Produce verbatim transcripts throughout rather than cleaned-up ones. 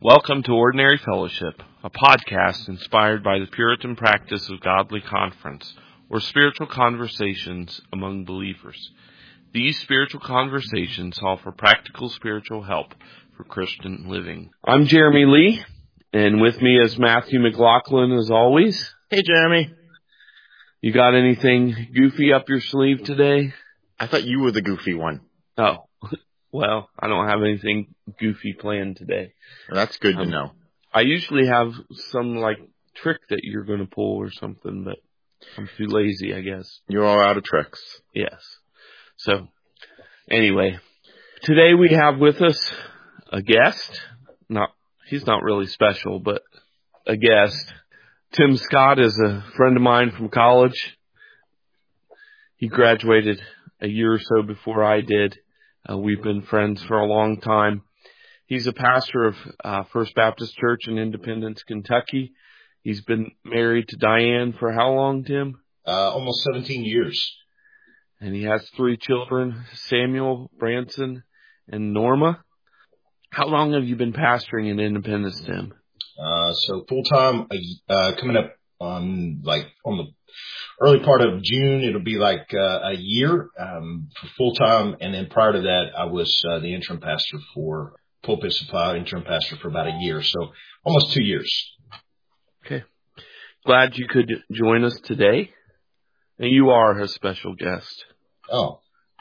Welcome to Ordinary Fellowship, a podcast inspired by the Puritan practice of godly conference, or spiritual conversations among believers. These spiritual conversations offer practical spiritual help for Christian living. I'm Jeremy Lee, and with me is Matthew McLaughlin as always. Hey, Jeremy. You got anything goofy up your sleeve today? I thought you were the goofy one. Oh, well, I don't have anything goofy planned today. Well, that's good um, to know. I usually have some, like, trick that you're going to pull or something, but I'm too lazy, I guess. You're all out of tricks. Yes. So, anyway, today we have with us a guest. Not, he's not really special, but a guest. Tim Scott is a friend of mine from college. He graduated a year or so before I did. Uh, we've been friends for a long time. He's a pastor of uh, First Baptist Church in Independence, Kentucky. He's been married to Diane for how long, Tim? Uh, almost seventeen years. And he has three children, Samuel, Branson, and Norma. How long have you been pastoring in Independence, Tim? Uh, so full-time, uh, coming up on, like, on the early part of June, it'll be like uh, a year um, for full-time. And then prior to that, I was uh, the interim pastor for Pulpit Supply, interim pastor for about a year. So almost two years. Okay. Glad you could join us today. And you are a special guest. Oh.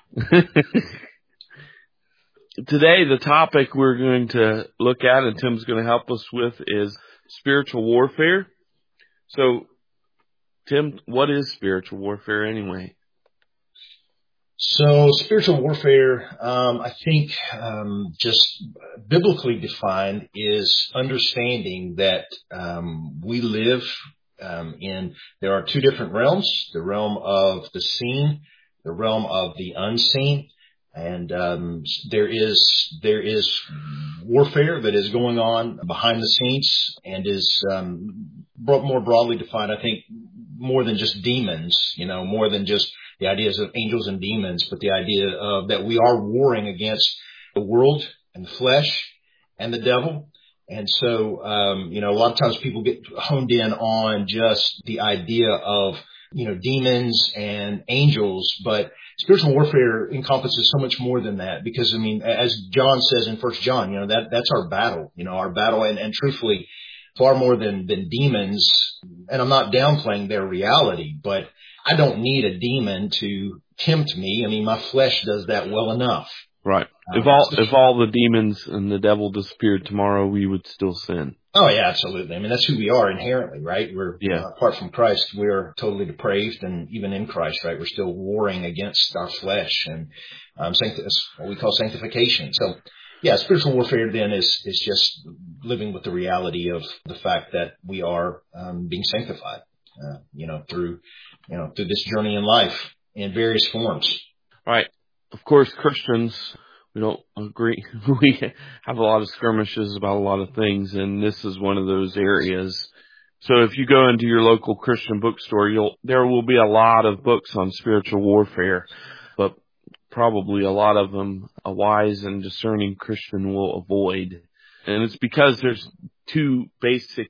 Today, the topic we're going to look at, and Tim's going to help us with, is spiritual warfare. So, Tim, what is spiritual warfare anyway? So spiritual warfare, um, I think, um, just biblically defined is understanding that, um, we live, um, in, there are two different realms, the realm of the seen, the realm of the unseen. And, um, there is, there is warfare that is going on behind the scenes and is, um, more broadly defined, I think, more than just demons, you know, more than just the ideas of angels and demons, but the idea of that we are warring against the world and the flesh and the devil. And so, um, you know, a lot of times people get honed in on just the idea of, you know, demons and angels, but spiritual warfare encompasses so much more than that because, I mean, as John says in First John, you know, that, that's our battle, you know, our battle. And, and truthfully, far more than, than demons. And I'm not downplaying their reality, but I don't need a demon to tempt me. I mean, my flesh does that well enough. Right. If all, if all the demons and the devil disappeared tomorrow, we would still sin. Oh yeah, absolutely. I mean, that's who we are inherently, right? We're, yeah. uh, apart from Christ, we're totally depraved, and even in Christ, right, we're still warring against our flesh and, um, sancti- what we call sanctification. So, yeah, spiritual warfare then is, is just living with the reality of the fact that we are, um, being sanctified, uh, you know, through, you know, through this journey in life in various forms. Right. Of course, Christians, we don't agree. We have a lot of skirmishes about a lot of things, and this is one of those areas. So if you go into your local Christian bookstore, you'll, there will be a lot of books on spiritual warfare, but probably a lot of them a wise and discerning Christian will avoid. And it's because there's two basic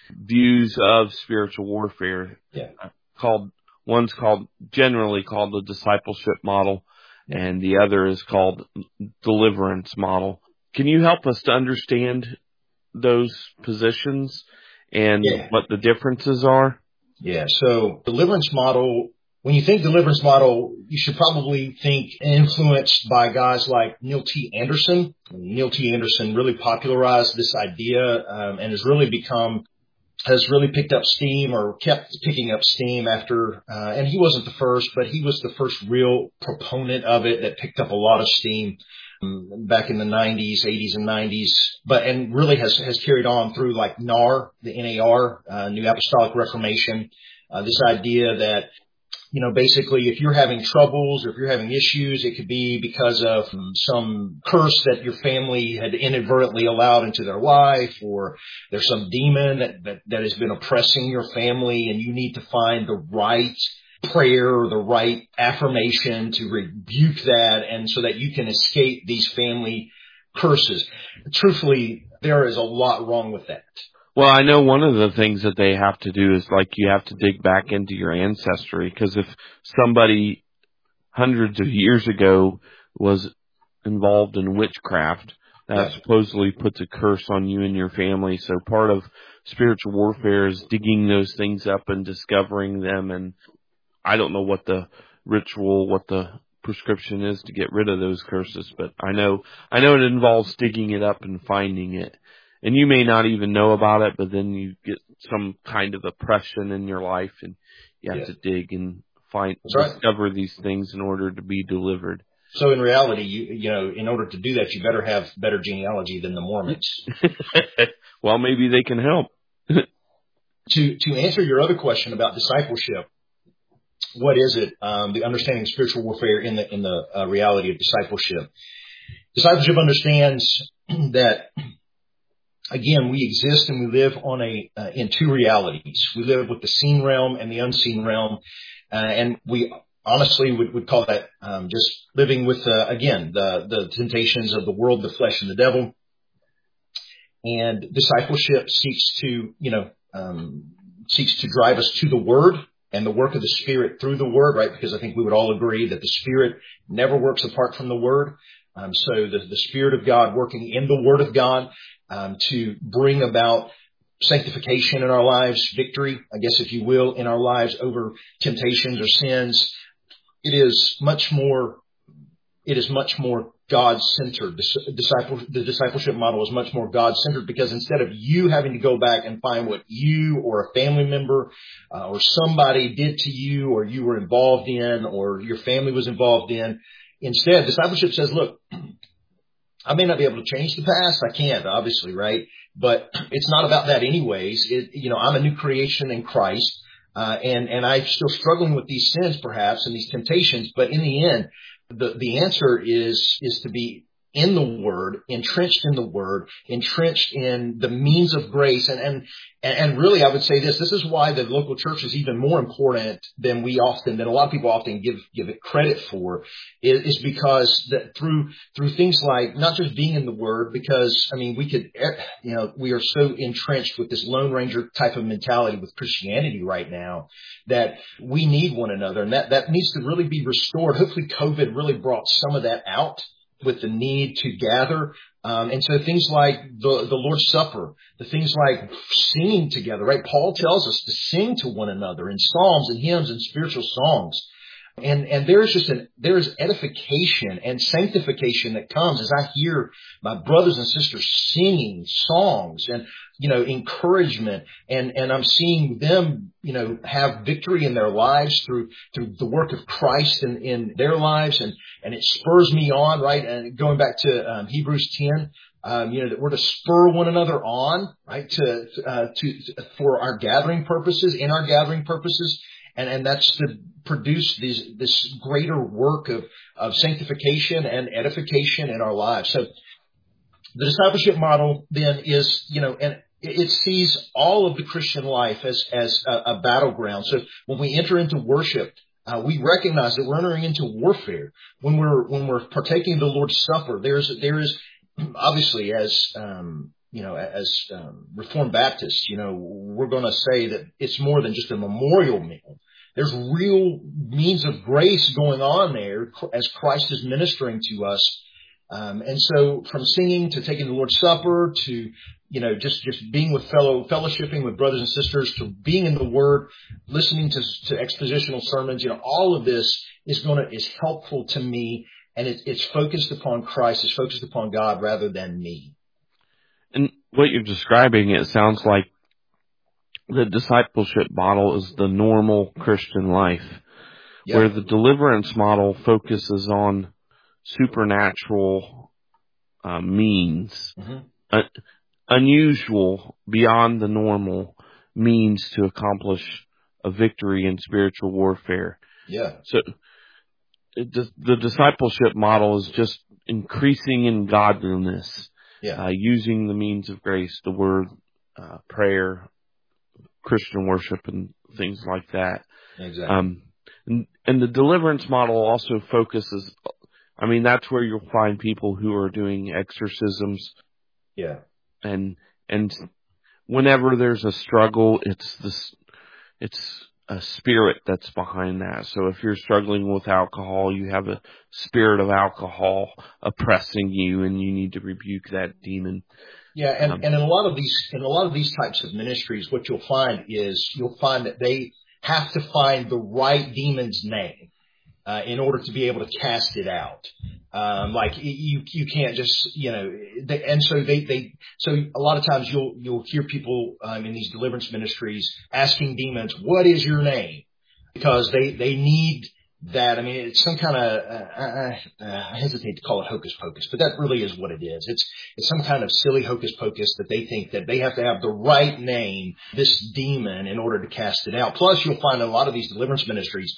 views of spiritual warfare. Yeah. Called, one's called, generally called the discipleship model, and the other is called deliverance model. Can you help us to understand those positions and yeah. what the differences are? Yeah. So deliverance model, when you think deliverance model, you should probably think influenced by guys like Neil T. Anderson. Neil T. Anderson really popularized this idea, um, and has really become has really picked up steam or kept picking up steam after, uh, and he wasn't the first, but he was the first real proponent of it that picked up a lot of steam um, back in the nineties, eighties and nineties, but, and really has, has carried on through like N A R, the N A R, uh, New Apostolic Reformation, uh, this idea that, you know, basically if you're having troubles or if you're having issues, it could be because of some curse that your family had inadvertently allowed into their life, or there's some demon that, that, that has been oppressing your family, and you need to find the right prayer or the right affirmation to rebuke that, and so that you can escape these family curses. Truthfully, there is a lot wrong with that. Well, I know one of the things that they have to do is like you have to dig back into your ancestry, because if somebody hundreds of years ago was involved in witchcraft, that Yeah. supposedly puts a curse on you and your family. So part of spiritual warfare is digging those things up and discovering them. And I don't know what the ritual, what the prescription is to get rid of those curses, but I know, I know it involves digging it up and finding it. And you may not even know about it, but then you get some kind of oppression in your life and you have Yeah. to dig and find, That's right. discover these things in order to be delivered. So in reality, you you know, in order to do that, you better have better genealogy than the Mormons. Well, maybe they can help. To to answer your other question about discipleship, what is it? Um, the understanding of spiritual warfare in the in the uh, reality of discipleship. Discipleship understands that, again, we exist and we live on a uh, in two realities. We live with the seen realm and the unseen realm, uh, and we honestly would, would call that um, just living with uh, again the the temptations of the world, the flesh, and the devil. And discipleship seeks to you know um, seeks to drive us to the Word and the work of the Spirit through the Word, right? Because I think we would all agree that the Spirit never works apart from the Word. Um, so the, the Spirit of God working in the Word of God um, to bring about sanctification in our lives, victory, I guess, if you will, in our lives over temptations or sins. It is much more, it is much more God-centered. Disciple, the discipleship model is much more God-centered, because instead of you having to go back and find what you or a family member uh, or somebody did to you, or you were involved in, or your family was involved in, instead, discipleship says, look, I may not be able to change the past. I can't, obviously, right? But it's not about that anyways. It, you know, I'm a new creation in Christ. Uh, and, and I'm still struggling with these sins perhaps and these temptations, but in the end, the, the answer is, is to be in the Word, entrenched in the Word, entrenched in the means of grace. And, and, and really, I would say this, this is why the local church is even more important than we often, than a lot of people often give, give it credit for, is, is because that through, through things like not just being in the Word, because, I mean, we could, you know, we are so entrenched with this Lone Ranger type of mentality with Christianity right now that we need one another, and that, that needs to really be restored. Hopefully COVID really brought some of that out, with the need to gather. Um, and so things like the, the Lord's Supper, the things like singing together, right? Paul tells us to sing to one another in psalms and hymns and spiritual songs. And, and there's just an, there's edification and sanctification that comes as I hear my brothers and sisters singing songs and, you know, encouragement, and, and I'm seeing them, you know, have victory in their lives through, through the work of Christ in, in their lives. And, and it spurs me on, right? And going back to um, Hebrews ten, um, you know, that we're to spur one another on, right? To, uh, to, for our gathering purposes, in our gathering purposes. And, and that's to produce these, this greater work of, of sanctification and edification in our lives. So the discipleship model then is, you know, and it sees all of the Christian life as, as a, a battleground. So when we enter into worship, uh, we recognize that we're entering into warfare. When we're, when we're partaking of the Lord's Supper, there's, there is obviously as, um, you know, as um, Reformed Baptists, you know, we're going to say that it's more than just a memorial meal. There's real means of grace going on there as Christ is ministering to us. Um, and so from singing to taking the Lord's Supper to, you know, just, just being with fellow, fellowshipping with brothers and sisters to being in the Word, listening to, to expositional sermons, you know, all of this is going to, is helpful to me. And it, it's focused upon Christ. It's focused upon God rather than me. And what you're describing, it sounds like the discipleship model is the normal Christian life, Yep. where the deliverance model focuses on supernatural uh, means, Mm-hmm. uh, unusual, beyond the normal means to accomplish a victory in spiritual warfare. Yeah. So it, the, the discipleship model is just increasing in godliness, Yeah. uh, using the means of grace, the Word, uh, prayer, Christian worship, and things like that. Exactly. Um, and, and the deliverance model also focuses, I mean, that's where you'll find people who are doing exorcisms. Yeah. And, and whenever there's a struggle, it's this, it's a spirit that's behind that. So if you're struggling with alcohol, you have a spirit of alcohol oppressing you, and you need to rebuke that demon. Yeah, and, Um, and in a lot of these in a lot of these types of ministries, what you'll find is you'll find that they have to find the right demon's name uh, in order to be able to cast it out. Um, like you, you can't just, you know, they, and so they, they, so a lot of times you'll, you'll hear people, um, in these deliverance ministries asking demons, what is your name? Because they, they need that. I mean, it's some kind of, uh, I, I hesitate to call it hocus pocus, but that really is what it is. It's, it's some kind of silly hocus pocus that they think that they have to have the right name, this demon, in order to cast it out. Plus you'll find in a lot of these deliverance ministries,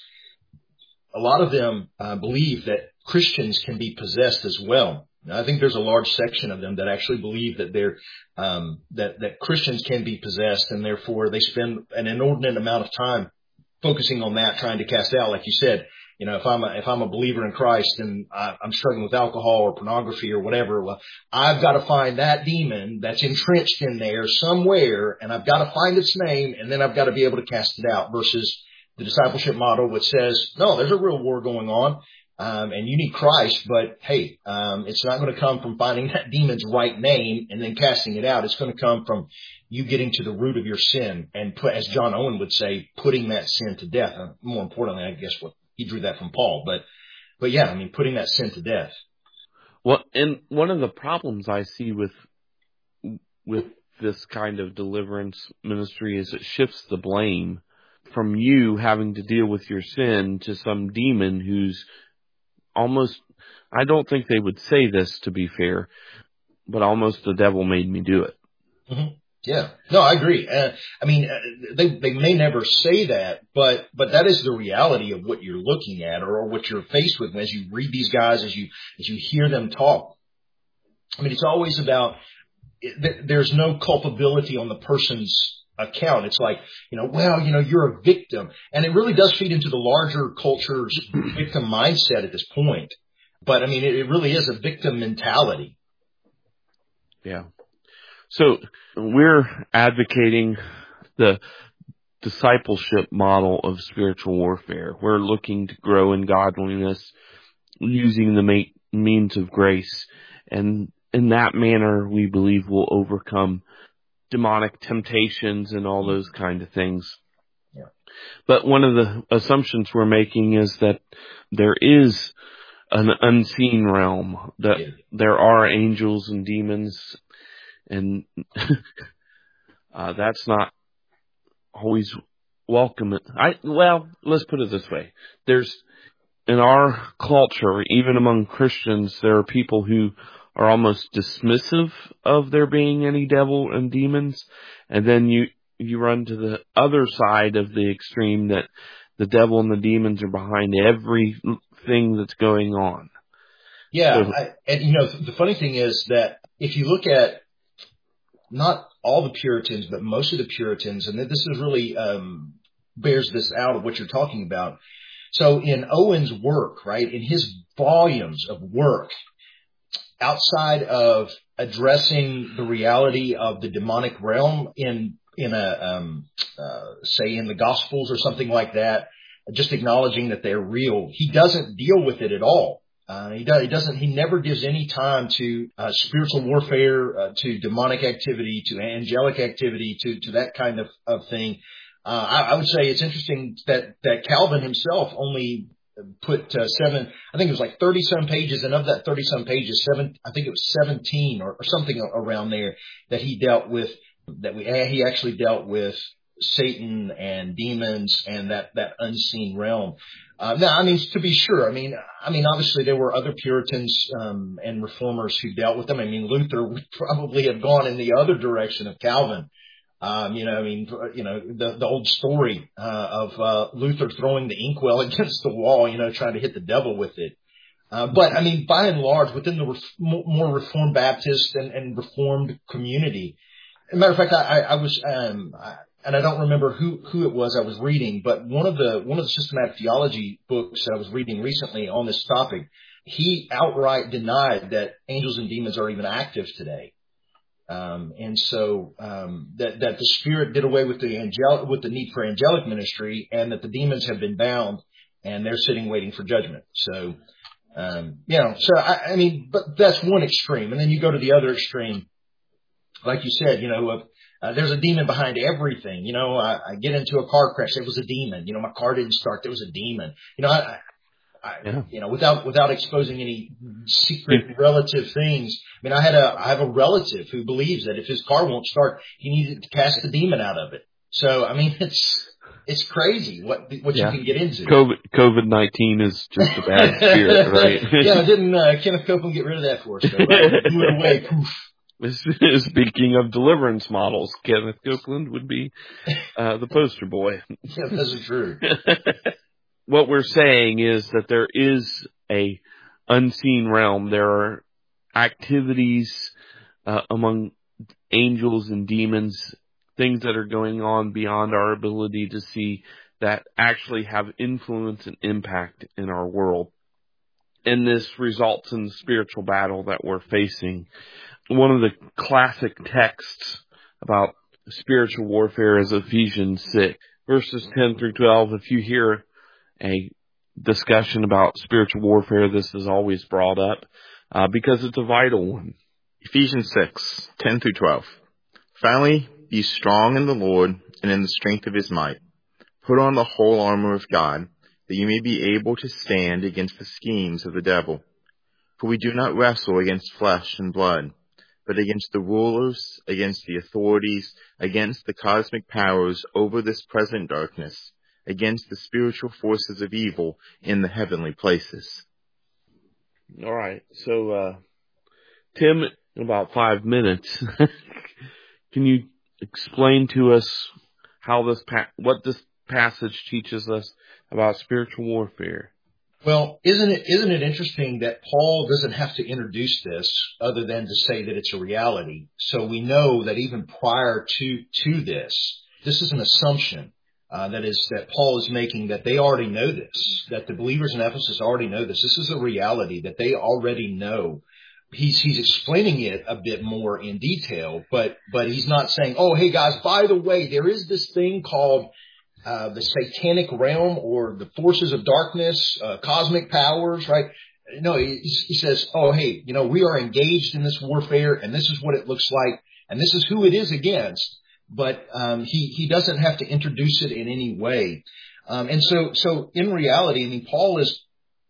a lot of them uh, believe that Christians can be possessed as well. Now, I think there's a large section of them that actually believe that they're um, that that Christians can be possessed, and therefore they spend an inordinate amount of time focusing on that, trying to cast out. Like you said, you know, if I'm a, if I'm a believer in Christ and I, I'm struggling with alcohol or pornography or whatever, well, I've got to find that demon that's entrenched in there somewhere, and I've got to find its name, and then I've got to be able to cast it out. Versus the discipleship model, which says, no, there's a real war going on, um, and you need Christ, but hey, um, it's not going to come from finding that demon's right name and then casting it out. It's going to come from you getting to the root of your sin and put, as John Owen would say, putting that sin to death. Uh, more importantly, I guess what he drew that from Paul, but, but yeah, I mean, putting that sin to death. Well, and one of the problems I see with, with this kind of deliverance ministry is it shifts the blame from you having to deal with your sin to some demon who's almost, I don't think they would say this to be fair, but almost the devil made me do it. Mm-hmm. Yeah, no, I agree. Uh, I mean, uh, they they may never say that, but but that is the reality of what you're looking at, or, or what you're faced with as you read these guys, as you as you hear them talk. I mean, it's always about it, there's no culpability on the person's account. It's like, you know, well, you know, you're a victim. And it really does feed into the larger culture's victim mindset at this point. But I mean, it, it really is a victim mentality. Yeah. So we're advocating the discipleship model of spiritual warfare. We're looking to grow in godliness using the ma- means of grace. And in that manner, we believe we'll overcome demonic temptations and all those kind of things. Yeah. But one of the assumptions we're making is that there is an unseen realm, that yeah. there are angels and demons, and uh, that's not always welcome. I, well, let's put it this way. There's, in our culture, even among Christians, there are people who are almost dismissive of there being any devil and demons. And then you, you run to the other side of the extreme that the devil and the demons are behind everything that's going on. Yeah. So, I, and you know, the funny thing is that if you look at not all the Puritans, but most of the Puritans, and this is really, um, bears this out of what you're talking about. So in Owen's work, right, in his volumes of work, outside of addressing the reality of the demonic realm in in a um, uh, say in the Gospels or something like that, just acknowledging that they're real, he doesn't deal with it at all. Uh, he, does, he doesn't. He never gives any time to uh, spiritual warfare, uh, to demonic activity, to angelic activity, to to that kind of of thing. Uh, I, I would say it's interesting that that Calvin himself only put uh, seven, I think it was like thirty some pages, and of that thirty some pages, seven, I think it was seventeen or, or something around there that he dealt with, that we, he actually dealt with Satan and demons and that, that unseen realm. Uh, now, I mean, to be sure, I mean, I mean, obviously there were other Puritans, um, and reformers who dealt with them. I mean, Luther would probably have gone in the other direction of Calvin. Um, you know, I mean, you know, the, the old story, uh, of, uh, Luther throwing the inkwell against the wall, you know, trying to hit the devil with it. Uh, but I mean, by and large, within the ref- more Reformed Baptist and, and Reformed community, as a matter of fact, I, I was, um, I, and I don't remember who, who it was I was reading, but one of the, one of the systematic theology books that I was reading recently on this topic, he outright denied that angels and demons are even active today. Um, and so um, that that the Spirit did away with the angel with the need for angelic ministry, and that the demons have been bound and they're sitting waiting for judgment. So um, you know, so I, I mean, but that's one extreme, and then you go to the other extreme, like you said, you know, uh, uh, there's a demon behind everything. You know, I, I get into a car crash, it was a demon. You know, my car didn't start, there was a demon. You know, I, I, Yeah. you know, without without exposing any secret relative things. I mean, I had a I have a relative who believes that if his car won't start, he needed to cast the demon out of it. So, I mean, it's it's crazy what what Yeah. you can get into. COVID COVID nineteen is just a bad spirit, right? Yeah, didn't uh, Kenneth Copeland get rid of that for us? Though, right? Blew it away. Poof. Speaking of deliverance models, Kenneth Copeland would be uh, the poster boy. Yeah, that's true. What we're saying is that there is a unseen realm. There are activities uh, among angels and demons, things that are going on beyond our ability to see, that actually have influence and impact in our world. And this results in the spiritual battle that we're facing. One of the classic texts about spiritual warfare is Ephesians six, verses ten through twelve. If you hear a discussion about spiritual warfare, this is always brought up uh, because it's a vital one. Ephesians six, ten through twelve. Finally, be strong in the Lord and in the strength of his might. Put on the whole armor of God, that you may be able to stand against the schemes of the devil. For we do not wrestle against flesh and blood, but against the rulers, against the authorities, against the cosmic powers over this present darkness, against the spiritual forces of evil in the heavenly places. All right. So, uh, Tim, in about five minutes, can you explain to us how this, pa- what this passage teaches us about spiritual warfare? Well, isn't it isn't it interesting that Paul doesn't have to introduce this other than to say that it's a reality? So we know that even prior to to this, this is an assumption uh, that is that Paul is making, that they already know this, that the believers in Ephesus already know this. This is a reality that they already know. He's he's explaining it a bit more in detail, but but he's not saying, oh, hey guys, by the way, there is this thing called Uh, the satanic realm or the forces of darkness, uh, cosmic powers, right? No, he, he says, oh, hey, you know, we are engaged in this warfare and this is what it looks like and this is who it is against. But um, he, he doesn't have to introduce it in any way. Um, and so, so in reality, I mean, Paul is,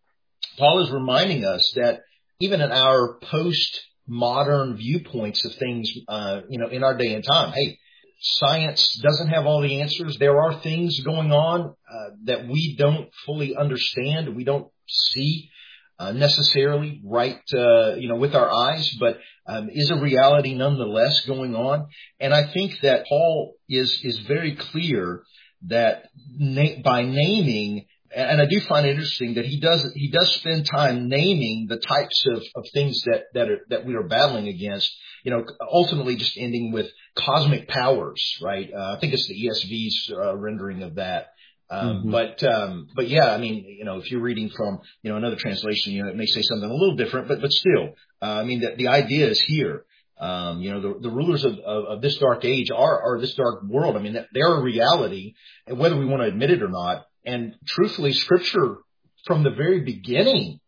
Paul is reminding us that even in our post-modern viewpoints of things, uh, you know, in our day and time, hey, science doesn't have all the answers. There are things going on uh, that we don't fully understand. We don't see uh, necessarily right, uh, you know, with our eyes, but um, is a reality nonetheless going on. And I think that Paul is is very clear that na- by naming, and I do find it interesting that he does he does spend time naming the types of, of things that that are, that we are battling against. You know, ultimately just ending with cosmic powers, right? Uh, I think it's the E S V's uh, rendering of that. Um, mm-hmm. But um, but yeah, I mean, you know, if you're reading from you know another translation, you know, it may say something a little different, but but still, uh, I mean, the, the idea is here. Um, you know, the, the rulers of, of, of this dark age are are this dark world. I mean, they're a reality, and whether we want to admit it or not. And truthfully, Scripture from the very beginning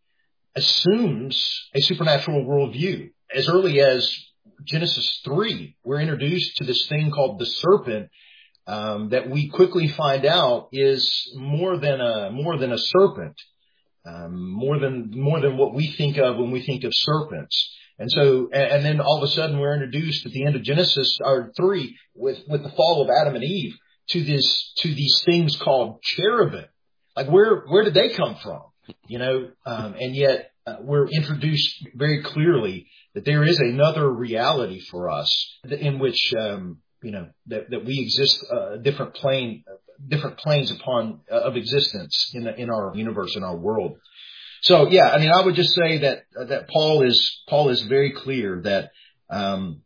assumes a supernatural worldview. As early as Genesis three, we're introduced to this thing called the serpent, um, that we quickly find out is more than a more than a serpent, um, more than more than what we think of when we think of serpents. And so, and, and then all of a sudden, we're introduced at the end of Genesis or three with with the fall of Adam and Eve to this to these things called cherubim. Like where where did they come from? You know, um, and yet uh, we're introduced very clearly that there is another reality for us in which, um, you know, that, that we exist, uh, different plane, different planes upon uh, of existence in the, in our universe, in our world. So, yeah, I mean, I would just say that, uh, that Paul is, Paul is very clear that, um,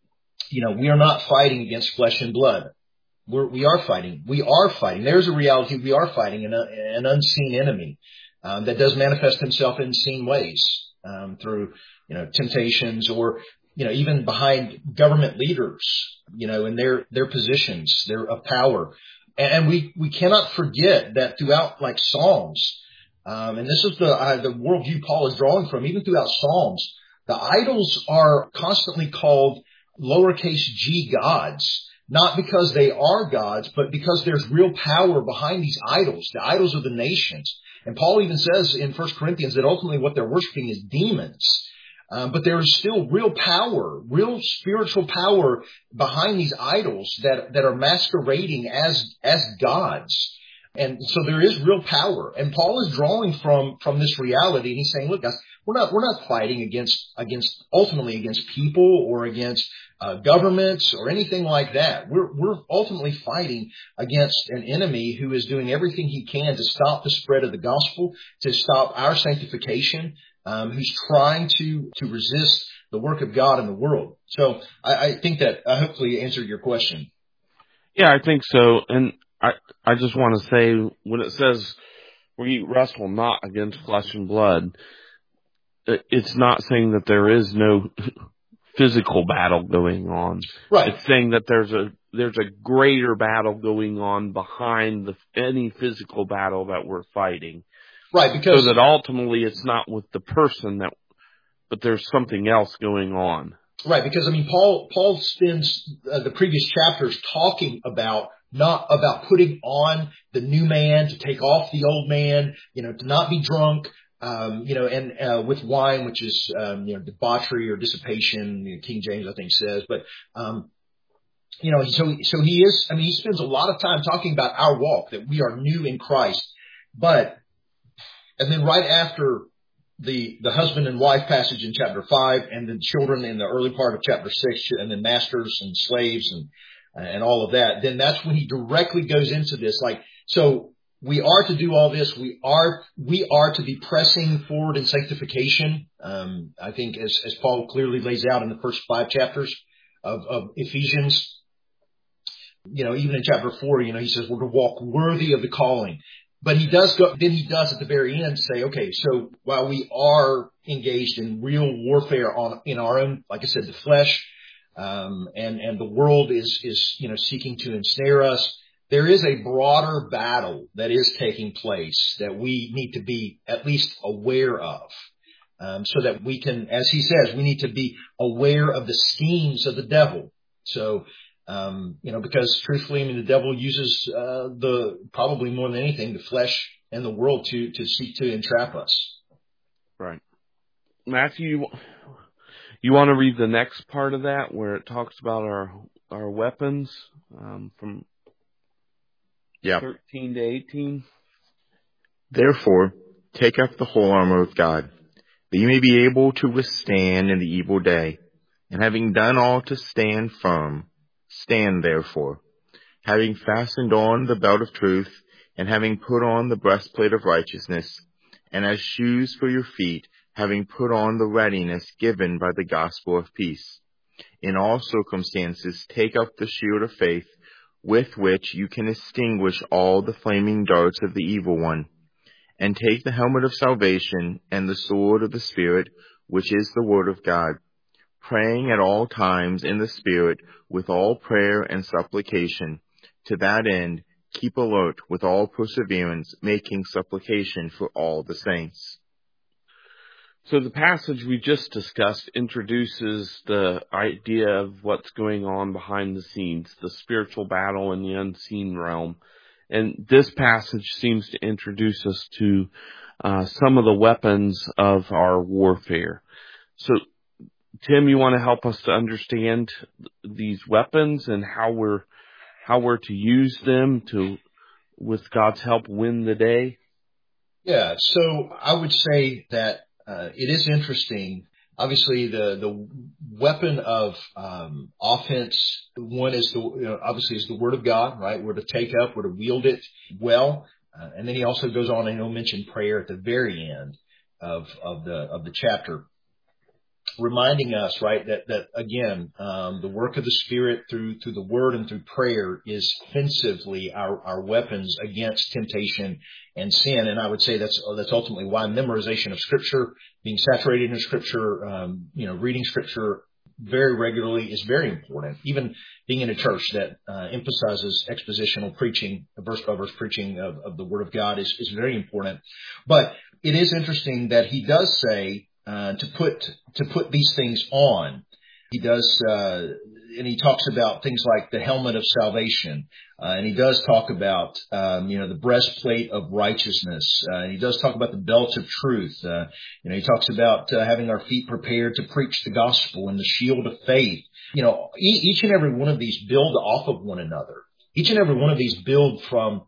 you know, we are not fighting against flesh and blood. We're, we are fighting. We are fighting. There's a reality. We are fighting an, an unseen enemy, um, that does manifest himself in seen ways, um, through, you know, temptations or, you know, even behind government leaders, you know, in their, their positions, their of power. And we, we cannot forget that throughout like Psalms, um, and this is the, uh, the worldview Paul is drawing from, even throughout Psalms, the idols are constantly called lowercase g gods, not because they are gods, but because there's real power behind these idols, the idols of the nations. And Paul even says in First Corinthians that ultimately what they're worshiping is demons. Um, but there is still real power, real spiritual power behind these idols that, that are masquerading as, as gods. And so there is real power. And Paul is drawing from, from this reality. And he's saying, look, guys, we're not, we're not fighting against, against, ultimately against people or against, uh, governments or anything like that. We're, we're ultimately fighting against an enemy who is doing everything he can to stop the spread of the gospel, to stop our sanctification, um, who's trying to, to resist the work of God in the world. So I, I think that I hopefully answered your question. Yeah, I think so. And I, I just want to say, when it says we wrestle not against flesh and blood, it's not saying that there is no physical battle going on. Right. It's saying that there's a, there's a greater battle going on behind the, any physical battle that we're fighting. Right. Because so that ultimately it's not with the person that, but there's something else going on. Right. Because I mean, Paul, Paul spends uh, the previous chapters talking about not about putting on the new man, to take off the old man, you know, to not be drunk, um, you know, and, uh, with wine, which is, um, you know, debauchery or dissipation, you know, King James, I think says, but, um, you know, so, so he is, I mean, he spends a lot of time talking about our walk, that we are new in Christ, but, and then right after the, the husband and wife passage in chapter five, and then children in the early part of chapter six, and then masters and slaves and, and all of that, then that's when he directly goes into this, like, so we are to do all this. We are, we are to be pressing forward in sanctification. Um, I think as, as Paul clearly lays out in the first five chapters of, of Ephesians, you know, even in chapter four, you know, he says we're to walk worthy of the calling. But he does go, then he does at the very end say, okay, so while we are engaged in real warfare on, in our own, like I said, the flesh, um, and, and the world is, is, you know, seeking to ensnare us, there is a broader battle that is taking place that we need to be at least aware of, um, so that we can, as he says, we need to be aware of the schemes of the devil. So, um, you know, because truthfully, I mean, the devil uses uh, the probably more than anything the flesh and the world to to seek to entrap us. Right, Matthew. You want to read the next part of that where it talks about our our weapons um, from. Yep. thirteen to eighteen. Therefore, take up the whole armor of God, that you may be able to withstand in the evil day, and having done all to stand firm, stand therefore, having fastened on the belt of truth, and having put on the breastplate of righteousness, and as shoes for your feet, having put on the readiness given by the gospel of peace. In all circumstances, take up the shield of faith, with which you can extinguish all the flaming darts of the evil one, and take the helmet of salvation and the sword of the Spirit, which is the word of God, praying at all times in the Spirit with all prayer and supplication. To that end, keep alert with all perseverance, making supplication for all the saints. So the passage we just discussed introduces the idea of what's going on behind the scenes, the spiritual battle in the unseen realm. And this passage seems to introduce us to uh, some of the weapons of our warfare. So, Tim, you want to help us to understand these weapons and how we're how we're to use them to, with God's help, win the day? Yeah. So I would say that Uh, it is interesting. Obviously, the the weapon of um, offense, one is the you know, obviously is the word of God, right? We're to take up, we're to wield it well, uh, and then he also goes on and he'll mention prayer at the very end of of the of the chapter, reminding us, right, that that again, um, the work of the Spirit through through the word and through prayer is offensively our our weapons against temptation and sin. And I would say that's that's ultimately why memorization of Scripture, being saturated in Scripture, um, you know, reading Scripture very regularly is very important. Even being in a church that uh, emphasizes expositional preaching, verse by verse preaching of, of the Word of God is, is very important. But it is interesting that he does say uh, to put to put these things on. He does, uh, and he talks about things like the helmet of salvation, uh, and he does talk about, um, you know, the breastplate of righteousness, uh, and he does talk about the belt of truth. Uh, you know, he talks about uh, having our feet prepared to preach the gospel and the shield of faith. You know, e- each and every one of these build off of one another. Each and every one of these build from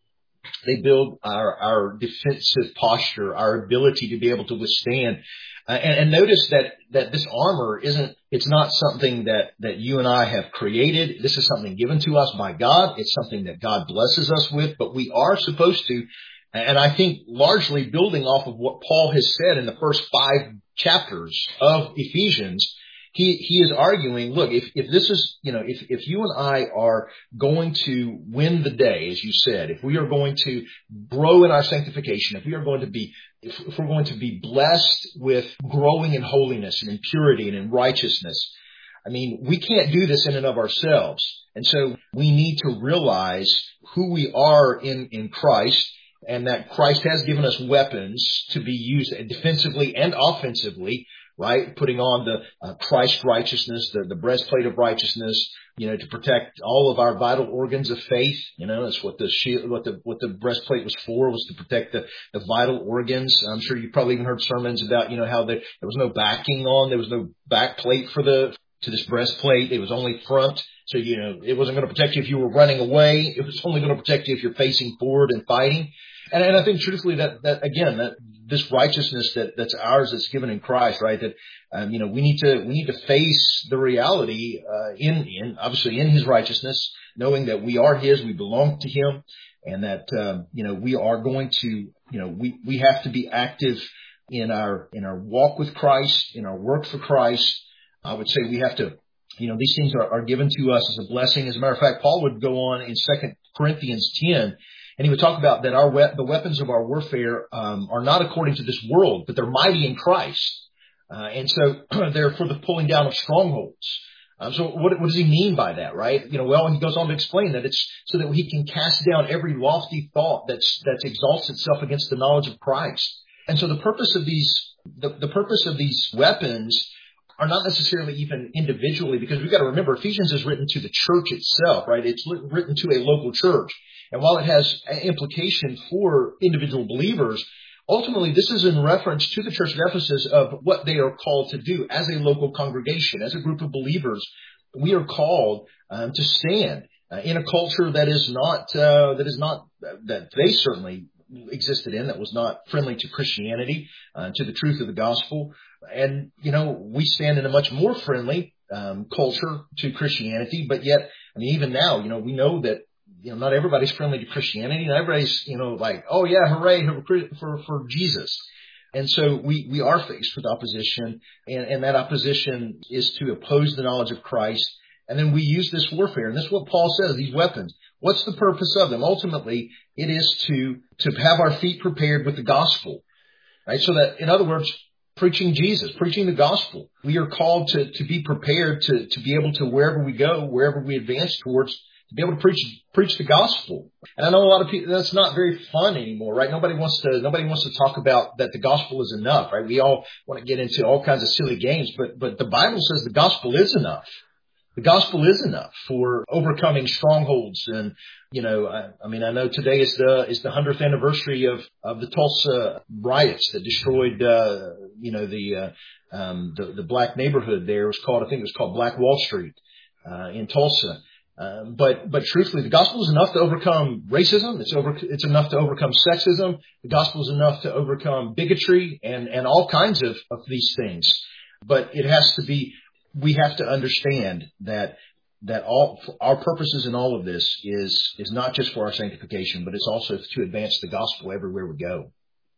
They build our, our defensive posture, our ability to be able to withstand. Uh, and, and notice that, that this armor isn't, it's not something that, that you and I have created. This is something given to us by God. It's something that God blesses us with, but we are supposed to, and I think largely building off of what Paul has said in the first five chapters of Ephesians, He, he is arguing, look, if, if this is, you know, if, if you and I are going to win the day, as you said, if we are going to grow in our sanctification, if we are going to be, if, if we're going to be blessed with growing in holiness and in purity and in righteousness, I mean, we can't do this in and of ourselves. And so we need to realize who we are in, in Christ, and that Christ has given us weapons to be used defensively and offensively, right? Putting on the uh, Christ righteousness, the, the breastplate of righteousness, you know, to protect all of our vital organs of faith. You know, that's what the shield, what the, what the breastplate was for, was to protect the, the vital organs. I'm sure you probably even heard sermons about, you know, how there, there was no backing on, there was no back plate for the, to this breastplate. It was only front. So, you know, it wasn't going to protect you if you were running away. It was only going to protect you if you're facing forward and fighting. And, and I think truthfully that, that again, that this righteousness that, that's ours, that's given in Christ, right? That, um, you know, we need to, we need to face the reality, uh, in, in, obviously in his righteousness, knowing that we are his, we belong to him, and that, um, you know, we are going to, you know, we, we have to be active in our, in our walk with Christ, in our work for Christ. I would say we have to, you know, these things are, are given to us as a blessing. As a matter of fact, Paul would go on in Second Corinthians ten, and he would talk about that our we- the weapons of our warfare um, are not according to this world, but they're mighty in Christ. Uh, and so they're for the pulling down of strongholds. Um, so what, what does he mean by that, right? You know, well, he goes on to explain that it's so that he can cast down every lofty thought that's that exalts itself against the knowledge of Christ. And so the purpose of these the, the purpose of these weapons are not necessarily even individually, because we've got to remember Ephesians is written to the church itself, right? It's written to a local church. And while it has implication for individual believers, ultimately this is in reference to the church of Ephesus of what they are called to do as a local congregation, as a group of believers. We are called um, to stand uh, in a culture that is not, uh, that is not, that they certainly existed in, that was not friendly to Christianity, uh, to the truth of the gospel. And, you know, we stand in a much more friendly um, culture to Christianity. But yet, I mean, even now, you know, we know that, you know, not everybody's friendly to Christianity. Not everybody's, you know, like, oh, yeah, hooray for, for Jesus. And so we, we are faced with opposition. And, and that opposition is to oppose the knowledge of Christ. And then we use this warfare. And this is what Paul says, these weapons. What's the purpose of them? Ultimately, it is to, to have our feet prepared with the gospel, right? So that, in other words, preaching Jesus, preaching the gospel. We are called to, to be prepared to, to be able to, wherever we go, wherever we advance towards, to be able to preach, preach the gospel. And I know a lot of people, that's not very fun anymore, right? Nobody wants to, nobody wants to talk about that the gospel is enough, right? We all want to get into all kinds of silly games, but, but the Bible says the gospel is enough. The gospel is enough for overcoming strongholds. And, you know, I, I mean, I know today is the, is the hundredth anniversary of, of the Tulsa riots that destroyed, uh, you know, the, uh, um, the, the black neighborhood there. It was called, I think it was called Black Wall Street, uh, in Tulsa. Um, but, but truthfully, the gospel is enough to overcome racism. It's over, it's enough to overcome sexism. The gospel is enough to overcome bigotry and, and all kinds of, of these things. But it has to be, we have to understand that that all our purposes in all of this is is not just for our sanctification, but it's also to advance the gospel everywhere we go.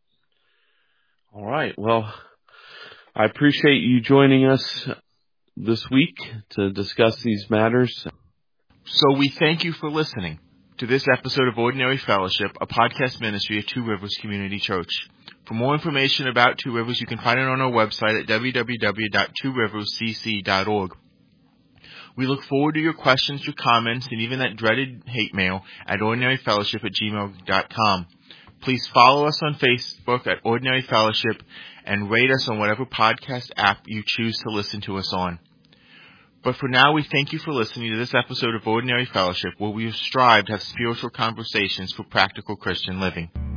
All right. Well, I appreciate you joining us this week to discuss these matters. So we thank you for listening to this episode of Ordinary Fellowship, a podcast ministry of Two Rivers Community Church. For more information about Two Rivers, you can find it on our website at w w w dot two rivers c c dot org. We look forward to your questions, your comments, and even that dreaded hate mail at ordinary fellowship at gmail dot com. Please follow us on Facebook at Ordinary Fellowship and rate us on whatever podcast app you choose to listen to us on. But for now, we thank you for listening to this episode of Ordinary Fellowship, where we strive to have spiritual conversations for practical Christian living.